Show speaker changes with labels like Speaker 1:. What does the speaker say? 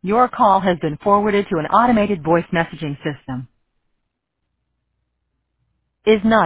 Speaker 1: Your call has been forwarded to an automated voice messaging system. Is not